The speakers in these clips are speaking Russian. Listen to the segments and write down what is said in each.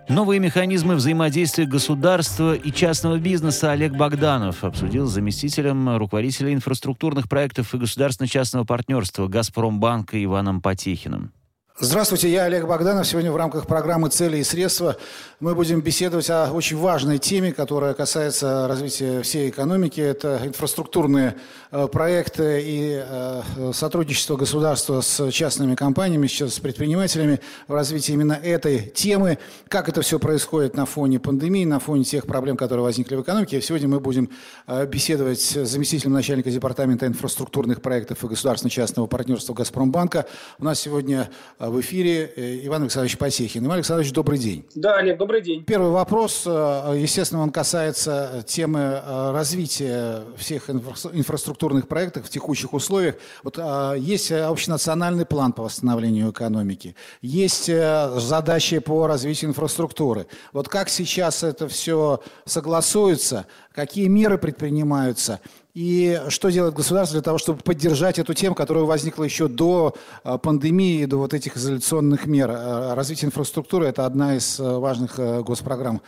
Новые механизмы взаимодействия государства и частного бизнеса Олег Богданов обсудил с заместителем руководителя инфраструктурных проектов и государственно-частного партнерства «Газпромбанка» Иваном Потехиным. Здравствуйте, я Олег Богданов. Сегодня в рамках программы «Цели и средства» мы будем беседовать о очень важной теме, которая касается развития всей экономики. Это инфраструктурные проекты и сотрудничество государства с частными компаниями, с предпринимателями в развитии именно этой темы. Как это все происходит на фоне пандемии, на фоне тех проблем, которые возникли в экономике. Сегодня мы будем беседовать с заместителем начальника департамента инфраструктурных проектов и государственно-частного партнерства «Газпромбанка». У нас сегодня в эфире Иван Александрович Потехин. Иван Александрович, добрый день. Да, Олег, добрый день. Первый вопрос, естественно, он касается темы развития всех инфраструктурных проектов в текущих условиях. Вот есть общенациональный план по восстановлению экономики, есть задачи по развитию инфраструктуры. Вот как сейчас это все согласуется, какие меры предпринимаются? И что делает государство для того, чтобы поддержать эту тему, которая возникла еще до пандемии, до вот этих изоляционных мер? Развитие инфраструктуры – это одна из важных госпрограмм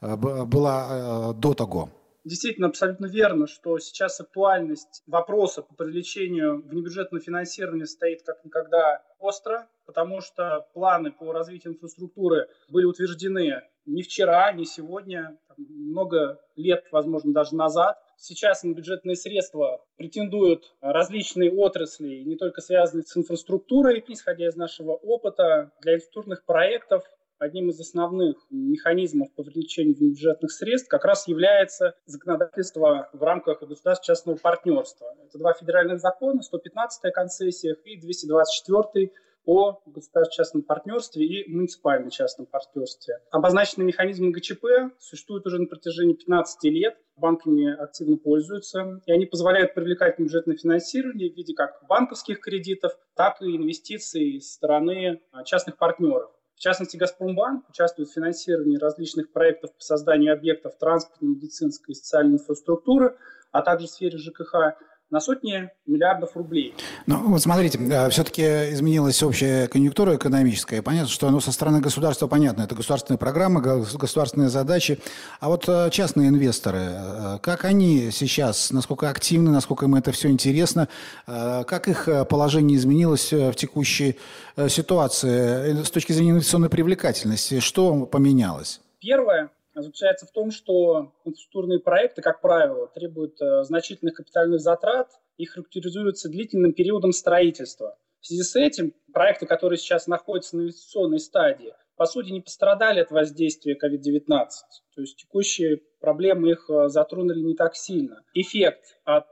была до того. Действительно, абсолютно верно, что сейчас актуальность вопроса по привлечению внебюджетного финансирования стоит как никогда остро, потому что планы по развитию инфраструктуры были утверждены не вчера, не сегодня, много лет, возможно, даже назад. Сейчас на бюджетные средства претендуют различные отрасли, не только связанные с инфраструктурой. Исходя из нашего опыта, для инфраструктурных проектов одним из основных механизмов по привлечению бюджетных средств как раз является законодательство в рамках государственно-частного партнерства. Это два федеральных закона, 115-я о концессиях и 224-й о государственно-частном партнерстве и муниципально-частном партнерстве. Обозначенные механизмы ГЧП существуют уже на протяжении 15 лет, банками активно пользуются, и они позволяют привлекать бюджетное финансирование в виде как банковских кредитов, так и инвестиций со стороны частных партнеров. В частности, «Газпромбанк» участвует в финансировании различных проектов по созданию объектов транспортной, медицинской и социальной инфраструктуры, а также в сфере ЖКХ на сотни миллиардов рублей. Ну, вот смотрите, все-таки изменилась общая конъюнктура экономическая. Понятно, что со стороны государства понятно. Это государственные программы, государственные задачи. А вот частные инвесторы, как они сейчас, насколько активны, насколько им это все интересно, как их положение изменилось в текущей ситуации с точки зрения инвестиционной привлекательности? Что поменялось? Первое заключается в том, что инфраструктурные проекты, как правило, требуют значительных капитальных затрат и характеризуются длительным периодом строительства. В связи с этим проекты, которые сейчас находятся на инвестиционной стадии, по сути, не пострадали от воздействия COVID-19. То есть текущие проблемы их затронули не так сильно. Эффект от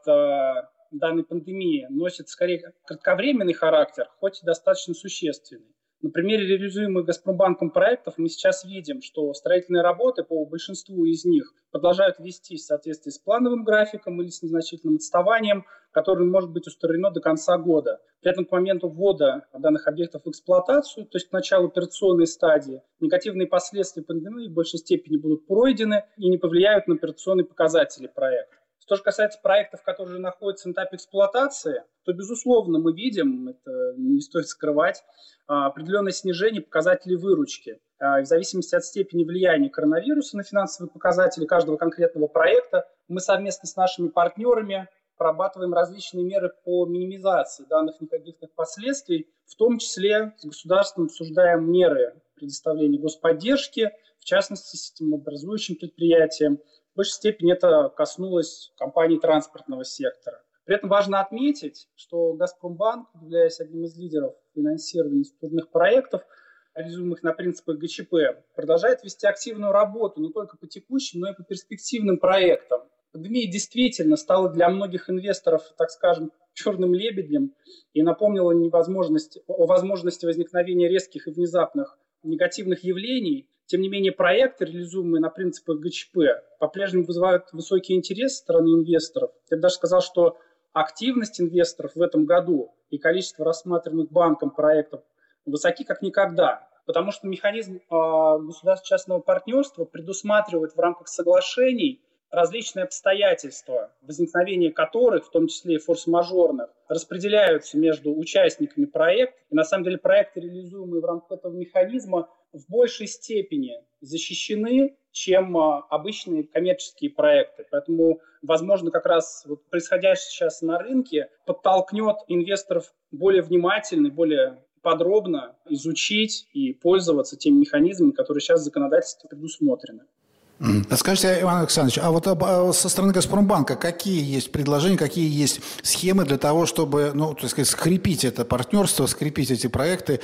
данной пандемии носит скорее кратковременный характер, хоть и достаточно существенный. На примере реализуемых «Газпромбанком» проектов мы сейчас видим, что строительные работы по большинству из них продолжают вестись в соответствии с плановым графиком или с незначительным отставанием, которое может быть устранено до конца года. При этом к моменту ввода данных объектов в эксплуатацию, то есть к началу операционной стадии, негативные последствия пандемии в большей степени будут пройдены и не повлияют на операционные показатели проекта. Что же касается проектов, которые уже находятся на этапе эксплуатации, то, безусловно, мы видим, это не стоит скрывать, определенное снижение показателей выручки. В зависимости от степени влияния коронавируса на финансовые показатели каждого конкретного проекта, мы совместно с нашими партнерами прорабатываем различные меры по минимизации данных негативных последствий, в том числе с государством обсуждаем меры предоставления господдержки, в частности, системообразующим предприятиям. В большей степени это коснулось компаний транспортного сектора. При этом важно отметить, что «Газпромбанк», являясь одним из лидеров финансирования инфраструктурных проектов, реализуемых на принципах ГЧП, продолжает вести активную работу не только по текущим, но и по перспективным проектам. Пандемия действительно стала для многих инвесторов, так скажем, черным лебедем и напомнила о возможности возникновения резких и внезапных негативных явлений. Тем не менее, проекты, реализуемые на принципах ГЧП, по-прежнему вызывают высокий интерес со стороны инвесторов. Я бы даже сказал, что активность инвесторов в этом году и количество рассматриваемых банком проектов высоки как никогда, потому что механизм государственно-частного партнерства предусматривает в рамках соглашений различные обстоятельства, возникновение которых, в том числе и форс-мажорных, распределяются между участниками проекта. И на самом деле проекты, реализуемые в рамках этого механизма, в большей степени защищены, чем обычные коммерческие проекты. Поэтому, возможно, как раз вот происходящее сейчас на рынке подтолкнет инвесторов более внимательно, более подробно изучить и пользоваться теми механизмами, которые сейчас в законодательстве предусмотрены. Скажите, Иван Александрович, а вот со стороны «Газпромбанка» какие есть предложения, какие есть схемы для того, чтобы, скрепить это партнерство, скрепить эти проекты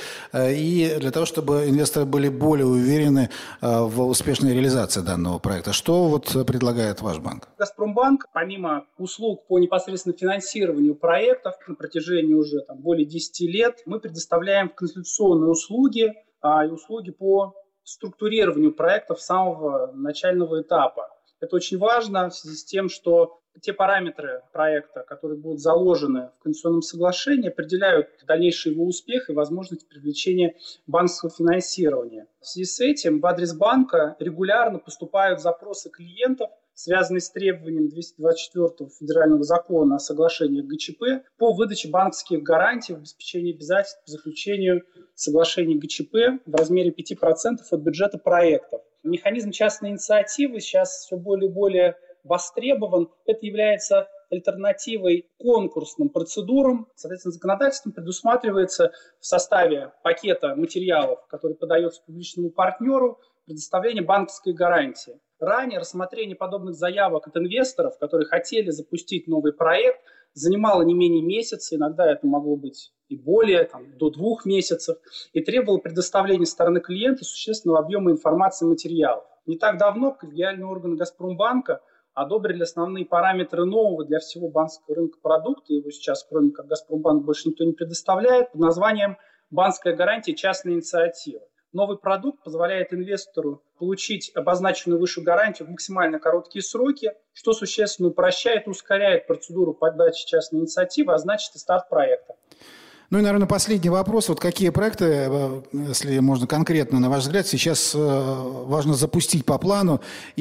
и для того, чтобы инвесторы были более уверены в успешной реализации данного проекта? Что вот предлагает ваш банк? «Газпромбанк», помимо услуг по непосредственно финансированию проектов на протяжении уже более 10 лет, мы предоставляем консультационные услуги и услуги по структурированию проектов с самого начального этапа. Это очень важно в связи с тем, что те параметры проекта, которые будут заложены в концессионном соглашении, определяют дальнейший его успех и возможность привлечения банковского финансирования. В связи с этим в адрес банка регулярно поступают запросы клиентов, связанные с требованием 224 федерального закона о соглашениях ГЧП по выдаче банковских гарантий в обеспечении обязательств по заключению соглашений ГЧП в размере 5% от бюджета проектов. Механизм частной инициативы сейчас все более и более востребован. Это является альтернативой конкурсным процедурам. Соответственно, законодательством предусматривается в составе пакета материалов, который подается публичному партнеру, предоставление банковской гарантии. Ранее рассмотрение подобных заявок от инвесторов, которые хотели запустить новый проект, занимало не менее месяца, иногда это могло быть и более, до 2 месяцев, и требовало предоставления со стороны клиента существенного объема информации и материалов. Не так давно коллегиальные органы «Газпромбанка» одобрили основные параметры нового для всего банковского рынка продукта, его сейчас, кроме как «Газпромбанк», больше никто не предоставляет, под названием «Банковская гарантия частной инициативы». Новый продукт позволяет инвестору получить обозначенную выше гарантию в максимально короткие сроки, что существенно упрощает и ускоряет процедуру подачи частной инициативы, а значит и старт проекта. Ну и, наверное, последний вопрос. Вот какие проекты, если можно конкретно, на ваш взгляд, сейчас важно запустить по плану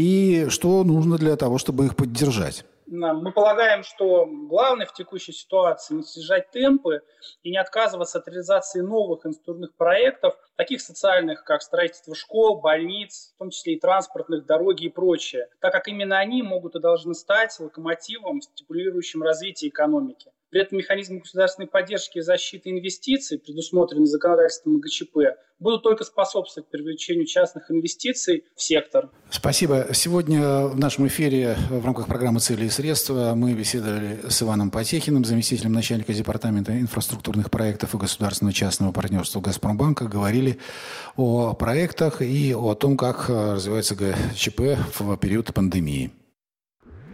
и что нужно для того, чтобы их поддержать? Мы полагаем, что главное в текущей ситуации не снижать темпы и не отказываться от реализации новых инфраструктурных проектов, таких социальных, как строительство школ, больниц, в том числе и транспортных, дороги и прочее, так как именно они могут и должны стать локомотивом, стимулирующим развитие экономики. При этом механизмы государственной поддержки и защиты инвестиций, предусмотренные законодательством ГЧП, будут только способствовать привлечению частных инвестиций в сектор. Спасибо. Сегодня в нашем эфире в рамках программы «Цели и средства» мы беседовали с Иваном Потехиным, заместителем начальника департамента инфраструктурных проектов и государственного частного партнерства «Газпромбанка». Говорили о проектах и о том, как развивается ГЧП в период пандемии.